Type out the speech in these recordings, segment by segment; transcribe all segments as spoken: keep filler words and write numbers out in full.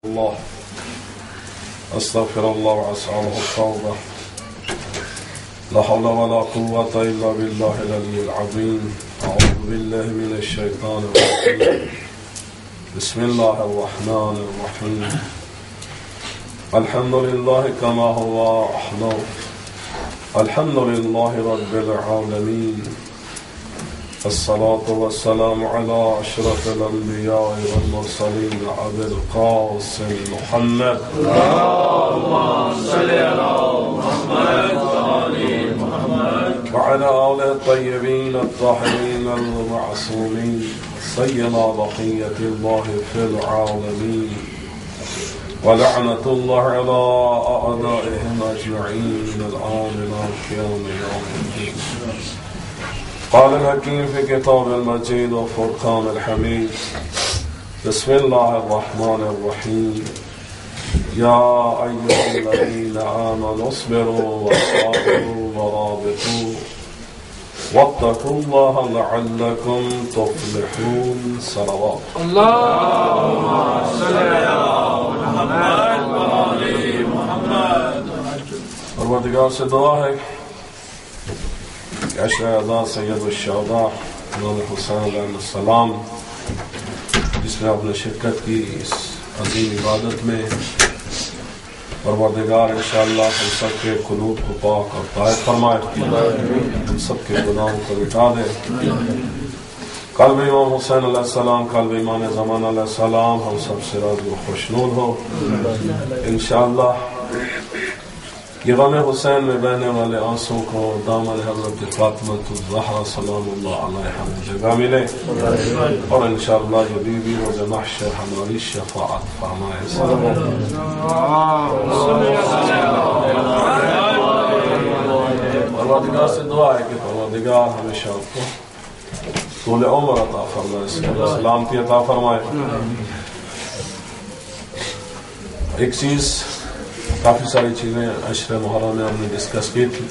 الله أستغفر الله وأسأله التوبة لا حول ولا قوة إلا بالله العلي العظيم أعوذ بالله من الشيطان الرجيم بسم الله الرحمن الرحيم الحمد لله كما هو أحمد الحمد لله رب العالمين الصلاة والسلام على أشرف الأنبياء والمرسلين أبي القاسم محمد اللهم صل على محمد وآل محمد وعلى آله الطيبين الطاهرين المعصومين سيما بقية الله في العالمين ولعنة الله على أعدائهم أجمعين الآن إلى قيام يوم الدين. قال الحكيم في كتاب المجيد وفرقان الحميد بسم الله الرحمن الرحيم يا أيها الذين آمنوا اصبروا وصابروا ورابطوا واتقوا الله لعلكم تفلحون. صلوات اللهم صل على محمد وآل محمد. پروردگار سے دعا ہے عشر اعزاز سید الشہداء امام حسین علیہ السلام جس میں آپ نے شرکت کی اس عظیم عبادت میں، پروردگار انشاءاللہ ہم سب کے قلوب کو پاک اور طاہر فرمائے، ہم سب کے گناہوں کو مٹا دے. قلب امام حسین علیہ السلام، قلب امام زمان علیہ السلام ہم سب سے راضی و خوشنود ہو انشاءاللہ. یہ غم حسین میں بہنے والے آنسوں کو دامن حضرت فاطمہ الزہرا سلام اللہ علیہ ہمیں جگہ ملے اور انشاءاللہ یہ بی بی روز محشر ہماری شفاعت فرمائے. پروردگار سے دعا ہے کہ پروردگار ہمیشہ آپ کو طول عمر عطا فرمائے، سلامتی عطا فرمائے. ایک چیز، کافی ساری چیزیں عشر محرم میں ہم نے ڈسکس کی تھی،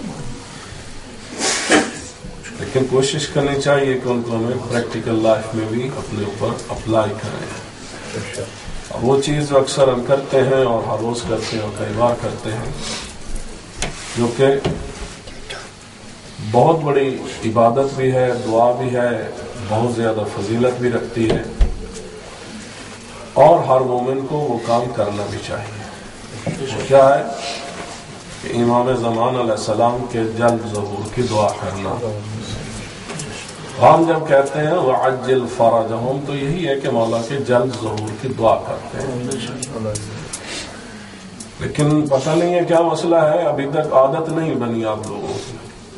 لیکن کوشش کرنی چاہیے کہ ان کو ہمیں پریکٹیکل لائف میں بھی اپنے اوپر اپلائی کریں. اور وہ چیز جو اکثر ہم کرتے ہیں اور ہر روز کرتے ہیں اور کئی بار کرتے ہیں، جو کہ بہت بڑی عبادت بھی ہے، دعا بھی ہے، بہت زیادہ فضیلت بھی رکھتی ہے، اور ہر مومن کو وہ کام کرنا بھی چاہیے. وہ کیا ہے کہ امام زمان علیہ السلام کے جلد ظہور کی دعا کرنا. ہم جب کہتے ہیں وعجل فرجہم تو یہی ہے کہ مولا کے جلد ظہور کی دعا کرتے ہیں. لیکن پتہ نہیں ہے کیا مسئلہ ہے، ابھی تک عادت نہیں بنی آپ لوگوں کی.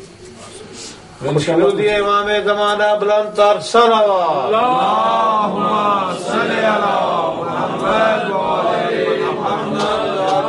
امام زمانہ بلند تر صلوات اللہم صل علی محمد وآل محمد.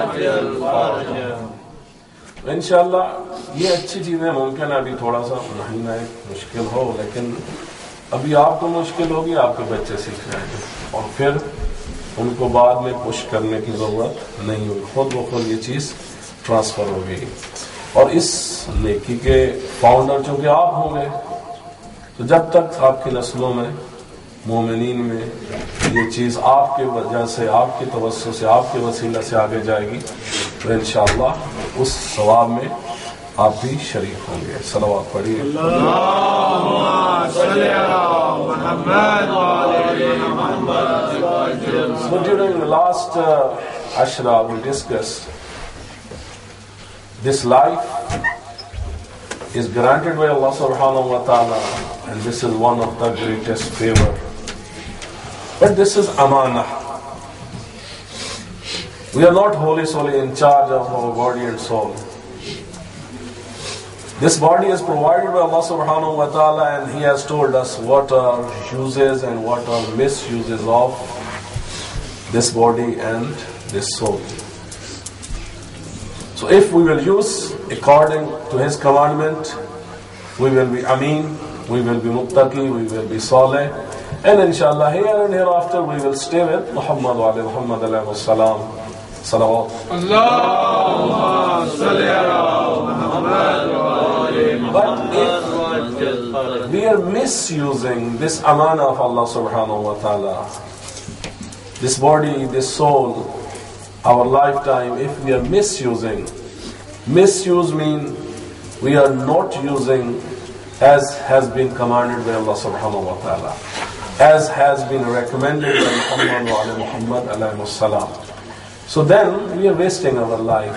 انشاءاللہ یہ اچھی چیزیں ممکن ہے ابھی تھوڑا سا مہینہ ایک مشکل ہو، لیکن ابھی آپ کو مشکل ہوگی، آپ کے بچے سیکھ جائیں گے اور پھر ان کو بعد میں پش کرنے کی ضرورت نہیں ہوگی، خود بخود یہ چیز ٹرانسفر ہوگی. اور اس نیکی کے فاؤنڈر چونکہ آپ ہوں گے، تو جب تک آپ کی نسلوں میں مومنین میں یہ چیز آپ کے وجہ سے، آپ کی توسط سے، آپ کے وسیلہ سے آگے جائے گی تو انشاءاللہ اس ثواب میں آپ بھی شریک ہوں گے. صلوات پڑھیے. اللہم صل علی محمد وآل محمد. So during the last uh, Ashra we discussed this life is granted by Allah subhanahu wa ta'ala, and this is one of the greatest favor. But this is amanah. We are not wholly solely in charge of our body and soul. This body is provided by Allah subhanahu wa ta'ala, and He has told us what are uses and what are misuses of this body and this soul. So if we will use according to His commandment, we will be Ameen, we will be Muttaqi, we will be Saleh, and inshallah here and hereafter we will stay with Muhammad wa ali Muhammad alayhi salam. Salawat. Allahumma salli ala Muhammad wa ali Muhammad. But if we are misusing this amana of Allah subhanahu wa ta'ala, this body, this soul, our lifetime, if we are misusing, misuse means we are not using as has been commanded by Allah subhanahu wa ta'ala, as has been recommended by Muhammad wa ala Muhammad alayhi salam. So then we are wasting our life.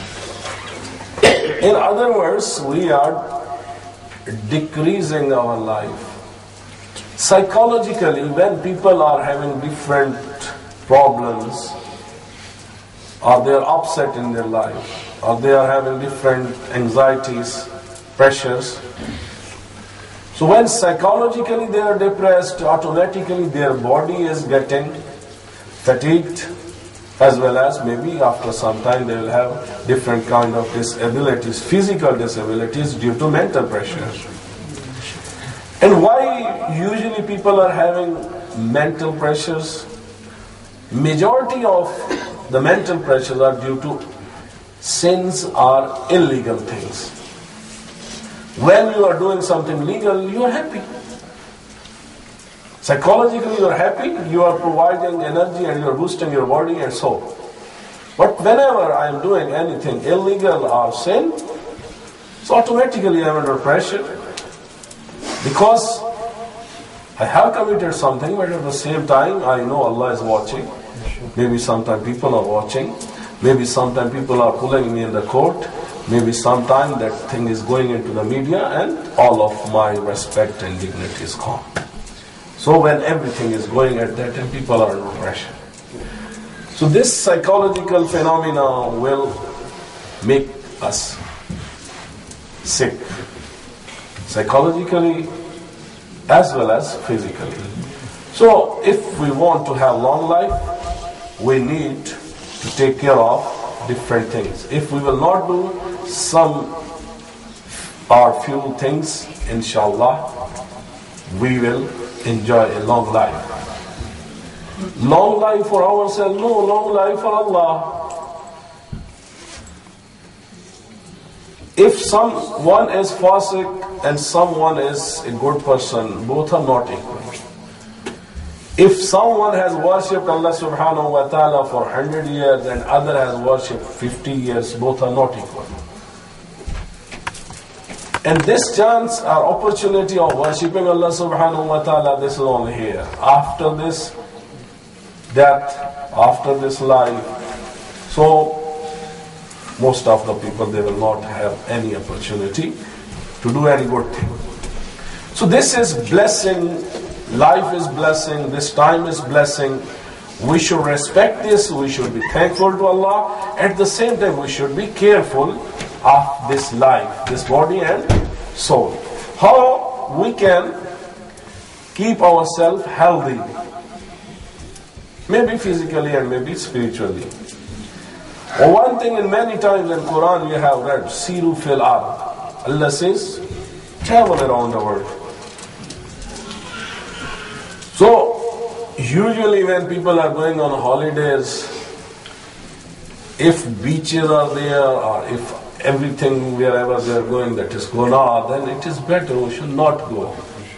In other words, we are decreasing our life. Psychologically, when people are having different problems, or they are upset in their life, or they are having different anxieties, pressures, so when psychologically they are depressed, automatically their body is getting fatigued, as well as maybe after some time they will have different kind of disabilities, physical disabilities due to mental pressures. And why usually people are having mental pressures? Majority of the mental pressures are due to sins or illegal things. When you are doing something legal, you are happy. Psychologically you are happy, you are providing energy and you are boosting your body and soul. But whenever I am doing anything illegal or sin, so automatically I am under pressure. Because I have committed something, but at the same time I know Allah is watching. Maybe sometimes people are watching. Maybe sometimes people are pulling me in the court. Maybe sometimes that thing is going into the media and all of my respect and dignity is gone. So when everything is going at that time, people are under pressure. So this psychological phenomena will make us sick. Psychologically as well as physically. So if we want to have long life, we need to take care of different things. If we will not do some or few things, inshallah, we will enjoy a long life. Long life for ourselves, no, long life for Allah. If someone is fasik and someone is a good person, both are not equal. If someone has worshipped Allah subhanahu wa ta'ala for one hundred years and other has worshipped fifty years, both are not equal. And this chance or opportunity of worshipping Allah subhanahu wa ta'ala, this is only here. After this death, after this life, so most of the people, they will not have any opportunity to do any good thing. So this is blessing, life is blessing, this time is blessing. We should respect this, we should be thankful to Allah. At the same time, we should be careful of this life, this body and soul. How we can keep ourselves healthy, maybe physically and maybe spiritually. One thing, in many times in Quran we have read, Siru fil ard. Allah says, travel around the world. So, usually when people are going on holidays, if beaches are there or if everything wherever they are going that is Guna, then it is better, we should not go.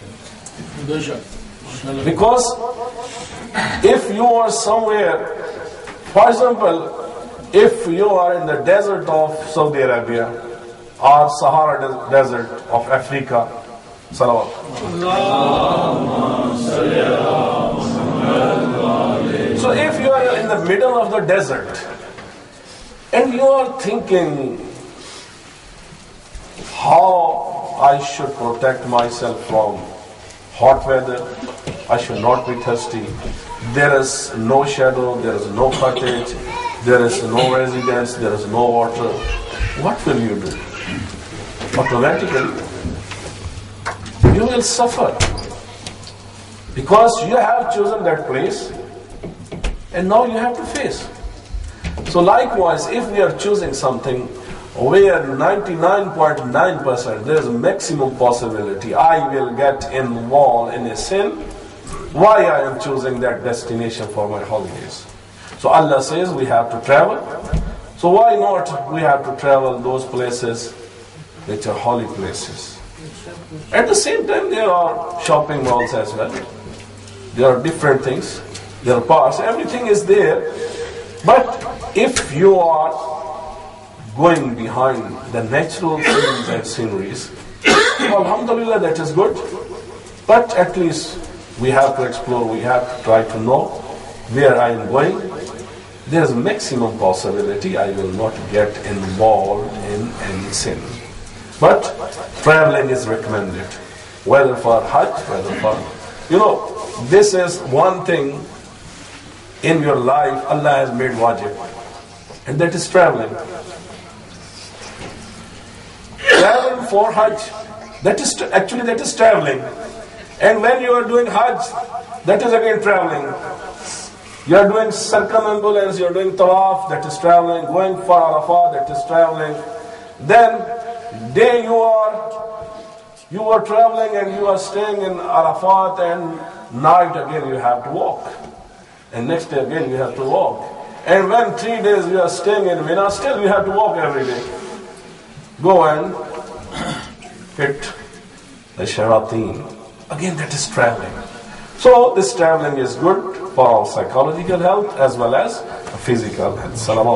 Because if you are somewhere, for example, if you are in the desert of Saudi Arabia or Sahara Desert of Africa, salawat. So if you are in the middle of the desert and you are thinking how I should protect myself from hot weather, I should not be thirsty, there is no shadow, there is no cottage, there is no residence, there is no water, what will you do? Automatically, you will suffer. Because you have chosen that place and now you have to face. So likewise, if we are choosing something where ninety-nine point nine percent there is a maximum possibility I will get involved in a sin, why I am choosing that destination for my holidays? So Allah says we have to travel. So why not we have to travel those places which are holy places? At the same time, there are shopping malls as well. There are different things. their parts, everything is there. But if you are going behind the natural scenes and sceneries, alhamdulillah, that is good. But at least we have to explore, we have to try to know where I am going. There is maximum possibility I will not get involved in any sin. But traveling is recommended, whether for Hajj, whether for, you know, this is one thing in your life Allah has made wajib, and that is traveling. Traveling for Hajj, that is actually that is traveling. And when you are doing Hajj, that is again traveling. You are doing circumambulance, you are doing tawaf, that is traveling. Going for Arafah, that is traveling. Then day you are you are traveling and you are staying in Arafat, and night again you have to walk. And next day again you have to walk. And when three days you are staying in Mina, still you have to walk every day. Go and hit the shayateen. Again, that is traveling. So this traveling is good for our psychological health as well as physical health. Salawat.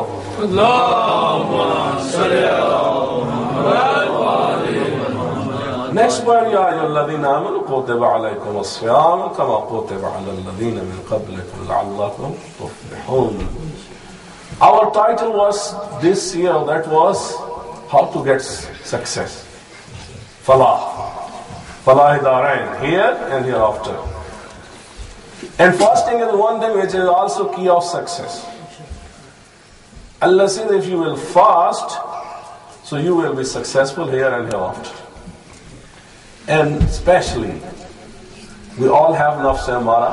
Next word, Ya ayyuhalladhina amanu kutiba alaykum as-siyam kama kutiba ala alladhina min qablikum la'allakum tuflihun. Our title was this year, that was how to get success. Falah. Falah Darain, here and hereafter. And fasting is one thing which is also key of success. Allah says if you will fast, so you will be successful here and hereafter. And especially, we all have nafs amara.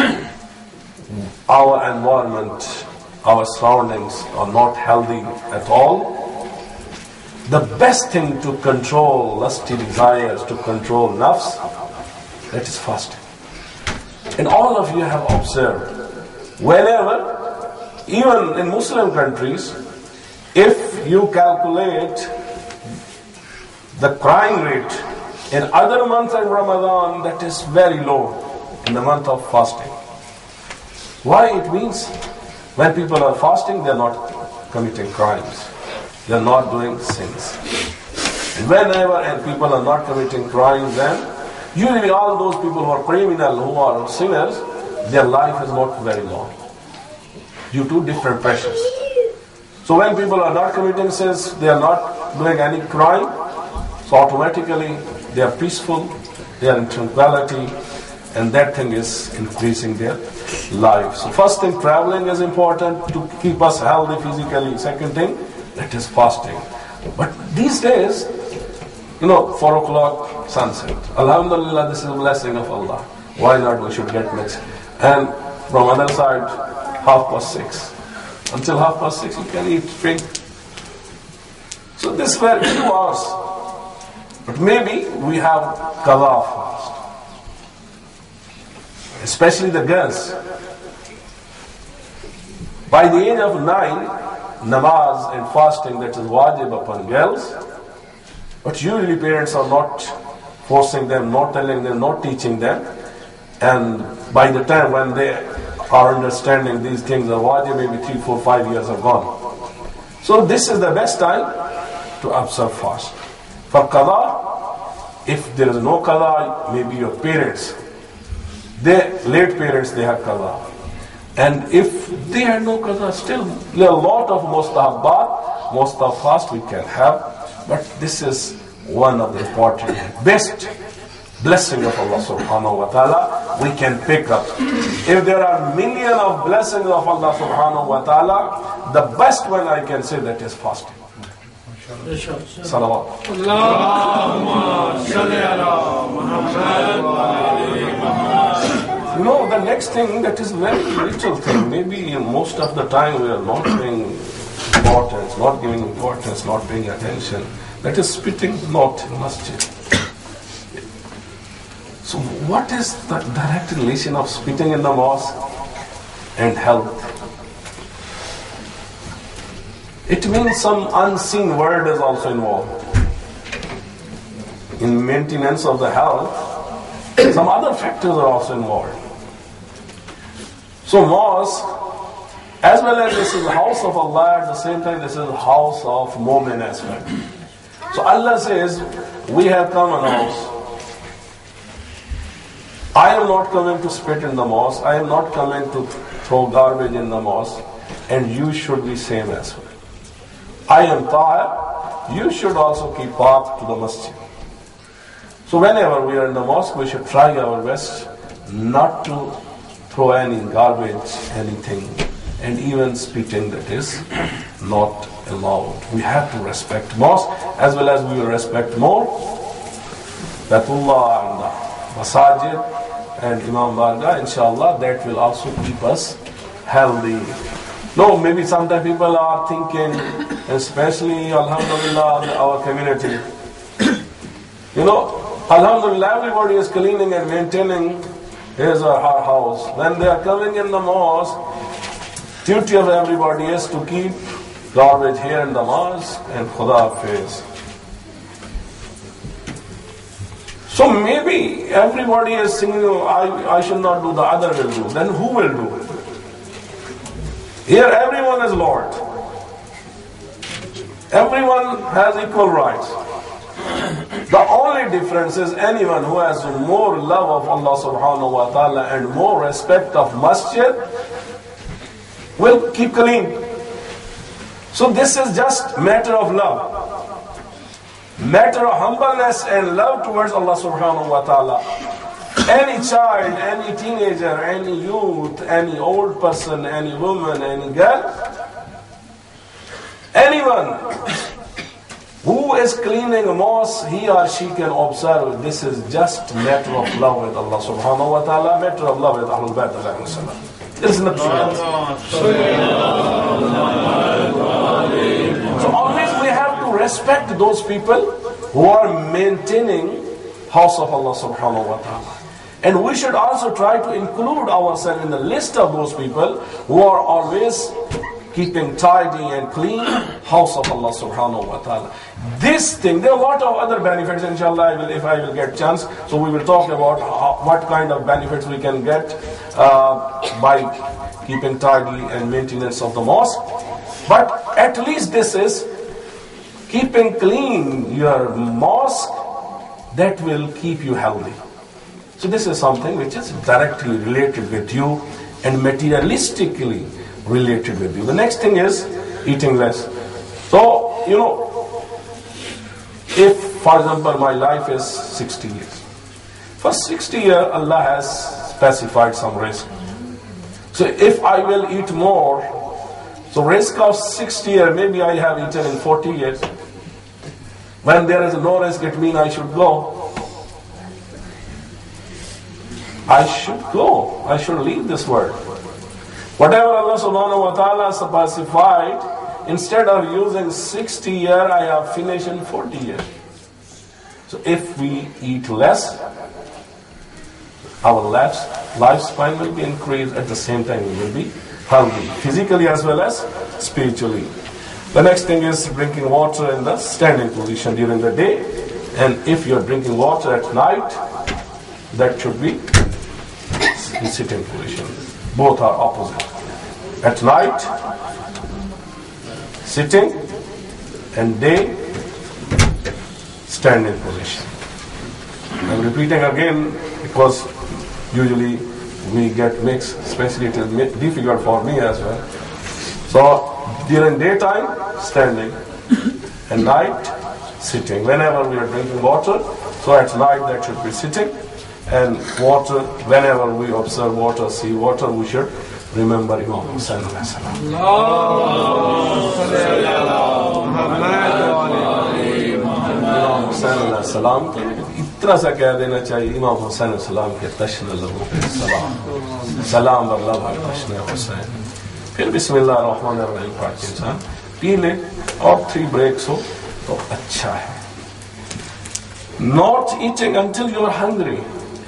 Our environment, our surroundings are not healthy at all. The best thing to control lusty desires, to control nafs, that is fasting. And all of you have observed, whenever, even in Muslim countries, if you calculate the crime rate in other months in Ramadan, that is very low in the month of fasting. Why? It means when people are fasting, they are not committing crimes. They are not doing sins. And whenever and people are not committing crimes, then usually all those people who are criminal, who are sinners, their life is not very long due to different pressures. So when people are not committing sins, they are not doing any crime, so automatically they are peaceful, they are in tranquility, and that thing is increasing their life. So first thing, traveling is important to keep us healthy physically. Second thing, that is fasting. But these days, you know, four o'clock sunset. Alhamdulillah, this is a blessing of Allah. Why not? We should get mixed. And from other side, half past six. Until half past six, you can eat, drink. So this were two hours. But maybe we have qada fast. Especially the girls. By the age of nine, namaz and fasting, that is wajib upon girls. But usually parents are not forcing them, not telling them, not teaching them. And by the time when they are understanding these things are wajib, maybe three, four, five years are gone. So this is the best time to observe fast. For qada, if there is no qada, maybe your parents, they, late parents, they have qada. And if they have no qada, still there are a lot of mustahabbat, most of fast we can have. But this is one of the important, best blessing of Allah subhanahu wa ta'ala we can pick up. If there are million of blessings of Allah subhanahu wa ta'ala, the best one I can say that is fasting. Salawat. You know, the next thing that is very little thing, maybe most of the time we are not paying importance, not giving importance, not paying attention. That is spitting not in masjid. So what is the direct relation of spitting in the mosque and health? It means some unseen word is also involved. In maintenance of the health, some other factors are also involved. So mosque, as well as this is the house of Allah, at the same time this is the house of Mu'min as well. So Allah says, we have come in a house. I am not coming to spit in the mosque. I am not coming to throw garbage in the mosque. And you should be same as well. I am tahir. You should also keep path to the masjid. So whenever we are in the mosque, we should try our best not to throw any garbage, anything, and even spitting, that is not allowed. We have to respect mosque as well as we will respect more Baitullah and the Masajid and Imam Barga, inshallah, that will also keep us healthy. No, maybe sometimes people are thinking, especially Alhamdulillah, our community. You know, Alhamdulillah, everybody is cleaning and maintaining his or her house. When they are coming in the mosque, duty of everybody is to keep garbage here in the mosque and Khuda Hafiz. So maybe everybody is singing, I, I should not do, the other will do. Then who will do it? Here everyone is Lord. Everyone has equal rights. The only difference is anyone who has more love of Allah subhanahu wa ta'ala and more respect of masjid will keep clean. So this is just matter of love. Matter of humbleness and love towards Allah subhanahu wa ta'ala. Any child, any teenager, any youth, any old person, any woman, any girl, anyone who is cleaning a mosque, he or she can observe this is just matter of love with Allah subhanahu wa ta'ala, matter of love with Ahlul Bayt alayhi salam. There is nothing else. So always we have to respect those people who are maintaining house of Allah subhanahu wa ta'ala. And we should also try to include ourselves in the list of those people who are always keeping tidy and clean house of Allah subhanahu wa ta'ala. This thing, there are a lot of other benefits, inshallah, I will, if I will get chance. So we will talk about how, what kind of benefits we can get uh, by keeping tidy and maintenance of the mosque. But at least this is keeping clean your mosque, that will keep you healthy. So this is something which is directly related with you and materialistically related with you. The next thing is eating less. So, you know, if, for example, my life is sixty years. For sixty years, Allah has specified some risk. So if I will eat more, so risk of sixty years, maybe I have eaten in forty years. When there is no risk, it means I should go. I should go. I should leave this world. Whatever Allah subhanahu wa ta'ala specified, instead of using sixty years, I have finished in forty years. So if we eat less, our life, lifespan will be increased. At the same time, we will be healthy, physically as well as spiritually. The next thing is drinking water in the standing position during the day. And if you're drinking water at night, that should be in sitting position. Both are opposite. At night, sitting, and day, standing position. I'm repeating again because usually we get mixed, especially it is difficult for me as well. So during daytime, standing, and night, sitting. Whenever we are drinking water, so at night that should be sitting. And water, whenever we observe water, see water, we should remember Imam Hussain alayhi salam. Imam Hussain alayhi salam इतना सा कह देना चाहिए, इमाम हुसैन सलाम के तश्न लोगों पे सलाम सलाम अल्लाह भाई तश्न हुसैन. फिर बिस्मिल्लाह रहमान रहीम पढ़ के इंसान पी ले और थ्री ब्रेक्स हो तो अच्छा है. Not eating until you are hungry.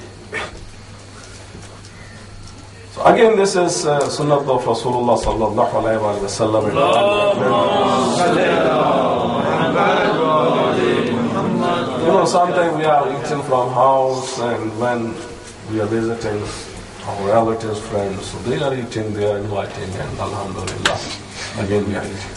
So again, this is uh, sunnah of Rasulullah sallallahu alayhi wa sallam. You know, sometimes we are eating from house, and when we are visiting our relatives, friends, so they are eating, they are inviting, and alhamdulillah, again we are eating.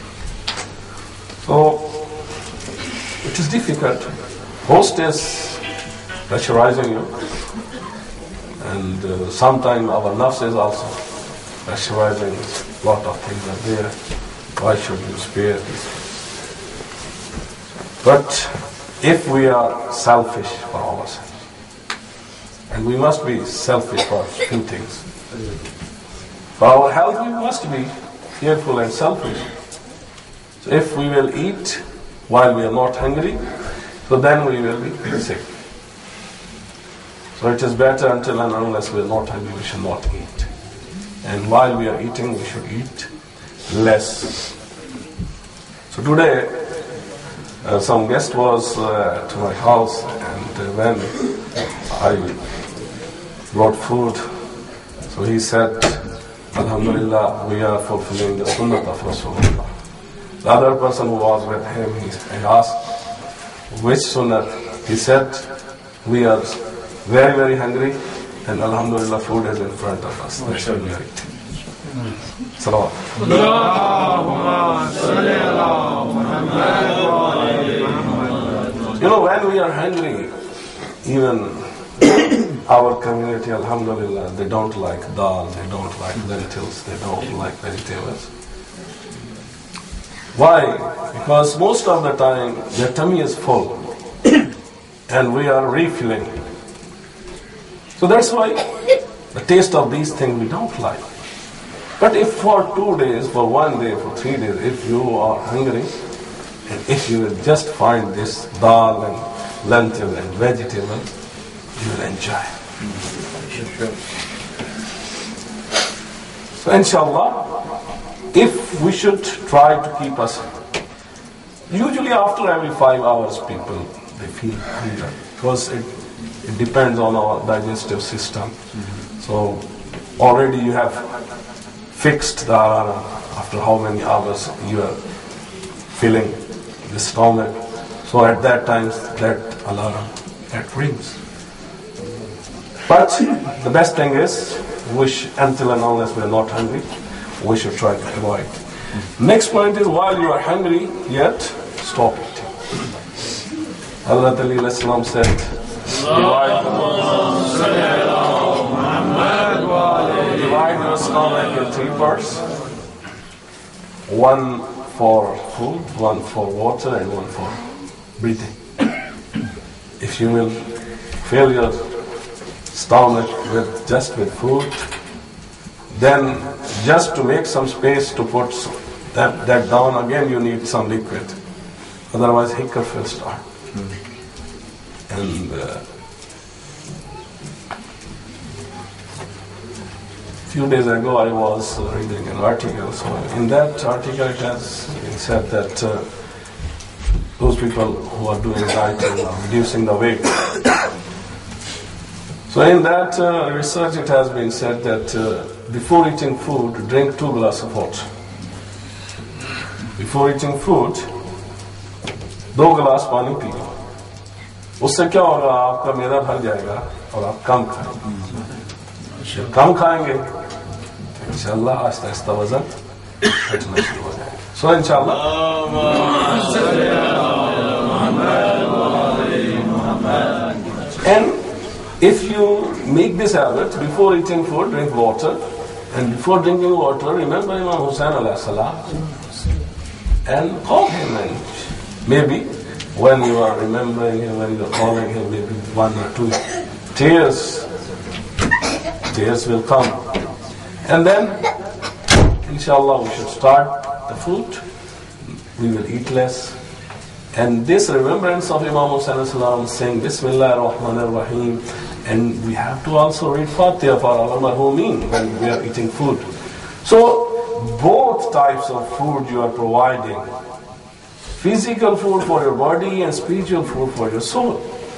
So, it is difficult. Host is pressurizing you, and uh, sometimes our nafs is also pressurizing. A lot of things are there. Why should you spare this? But if we are selfish for ourselves, and we must be selfish for a few things. For our health, we must be careful and selfish. So if we will eat while we are not hungry, so then we will be sick. So it is better until and unless we are not hungry, we should not eat. And while we are eating, we should eat less. So today, uh, some guest was uh, to my house, and uh, when I brought food, so he said, Alhamdulillah, we are fulfilling the sunnah of Rasulullah. The other person who was with him, he, I asked, which sunnah? He said, we are very, very hungry, and Alhamdulillah, food is in front of us. That's why we are eating. Salawat. You know, when we are hungry, even our community, alhamdulillah, they don't like dal, they don't like lentils, they don't like vegetables. Why? Because most of the time their tummy is full and we are refilling. So that's why the taste of these things we don't like. But if for two days, for one day, for three days, if you are hungry, and if you will just find this dal and lentil and vegetable, you will enjoy. So inshallah, if we should try to keep us, usually after every five hours people, they feel hunger, because it, it depends on our digestive system. Mm-hmm. So already you have fixed the alarm after how many hours you are filling the stomach. So at that time, that alarm, that rings. But the best thing is, we should, until and unless we are not hungry, we should try to avoid. Next point is, while you are hungry, yet stop eating. Hazrat Ali alayhi salam said, divide, divide your stomach in three parts. One for food, one for water, and one for breathing. If you will fill your stomach with just with food, then just to make some space to put that, that down, again you need some liquid. Otherwise hiccup will start. Mm-hmm. And uh, few days ago I was uh, reading an article. So in that article it has been said that uh, those people who are doing dieting are reducing the weight. So in that uh, research it has been said that uh, before eating food, drink two glasses of water. Before eating food, दो गिलास पानी P low. उससे क्या होगा, आपका मैदा भर जाएगा और आप कम खाएंगे. कम खाएंगे तो इंशाल्लाह आस्ता आस्ता वजन घटना शुरू हो जाएगा. So इंशाल्लाह. And if you make this habit, before eating food, drink water, and before drinking water, remember Imam Hussain alayhi salam, and call him, and maybe when you are remembering him, when you are calling him, maybe one or two tears, tears will come. And then, inshallah, we should start the food, we will eat less. And this remembrance of Imam Hussain alayhi salam saying Bismillah ar-Rahman ar-Rahim, and we have to also read Fatiha for our marhumeen when we are eating food. So both types of food you are providing, physical food for your body and spiritual food for your soul.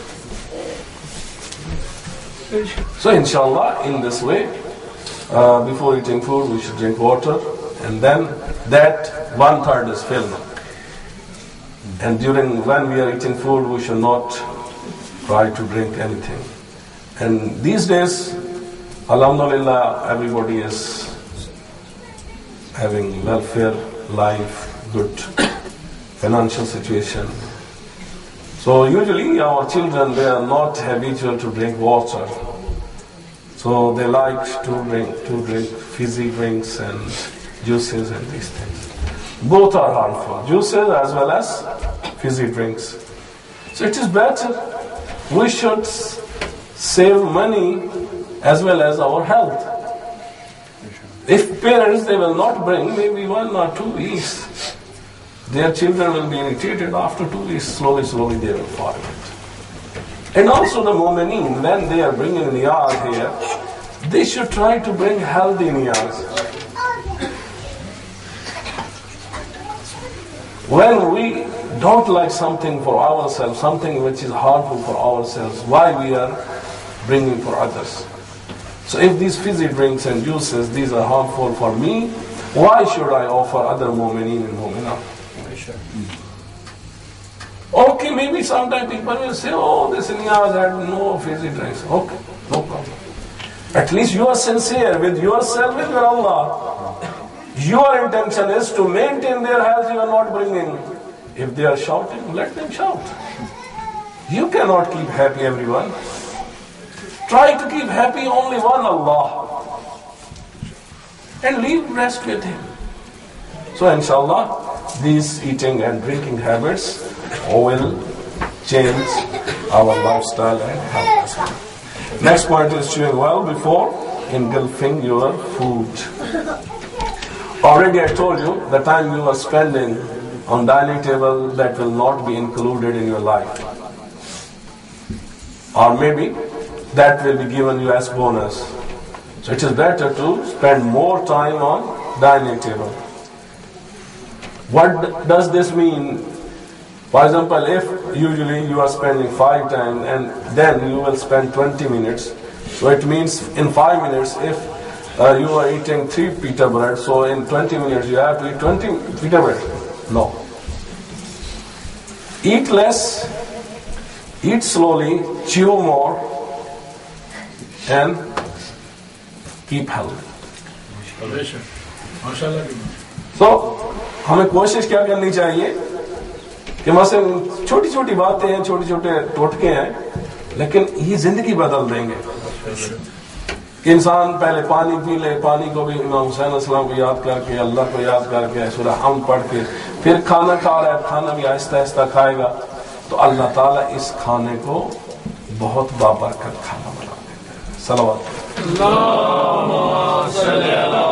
So inshallah, in this way, uh, before eating food we should drink water, and then that one third is filled. And during when we are eating food, we should not try to drink anything. And these days, Alhamdulillah, everybody is having welfare, life, good financial situation. So usually our children, they are not habitual to drink water. So they like to drink, to drink fizzy drinks and juices and these things. Both are harmful, juices as well as fizzy drinks. So it is better we should save money as well as our health. If parents, they will not bring maybe one or two weeks, their children will be irritated. After two weeks, slowly, slowly they will forget. And also the mu'mineen, when they are bringing niyaz here, they should try to bring healthy niyaz. When we don't like something for ourselves, something which is harmful for ourselves, why we are bringing for others? So if these fizzy drinks and juices, these are harmful for me, why should I offer other mu'mineen and mu'minat? Okay, maybe sometimes people will say, oh, this niyaz had no fizzy drinks. Okay, no problem. At least you are sincere with yourself, with your Allah. Your intention is to maintain their health, you are not bringing. If they are shouting, let them shout. You cannot keep happy everyone. Try to keep happy only one Allah. And leave rest with Him. So inshallah, these eating and drinking habits will change our lifestyle and health. Next point is chewing well before engulfing your food. Already I told you, the time you are spending on dining table, that will not be included in your life. Or maybe that will be given you as bonus. So it is better to spend more time on dining table. What does this mean? For example, if usually you are spending five times and then you will spend twenty minutes, so it means in five minutes, if uh, you are eating three pita bread, so in twenty minutes you have to eat twenty pita bread. No. Eat less, eat slowly, chew more, and keep healthy. So, हमें कोशिश क्या करनी चाहिए कि मसलन छोटी छोटी बातें हैं, छोटे छोटे टोटके हैं, लेकिन ये जिंदगी बदल देंगे. कि इंसान पहले पानी पी ले, पानी को भी इमाम हुसैन अस्सलाम को याद करके, अल्लाह को याद करके, सूरह हम पढ़ के, फिर खाना खा रहा है, खाना भी आहिस्ता आहिस्ता खाएगा, तो अल्लाह ताला इस खाने को बहुत बाबरकत खाना बना देंगे. सलावत.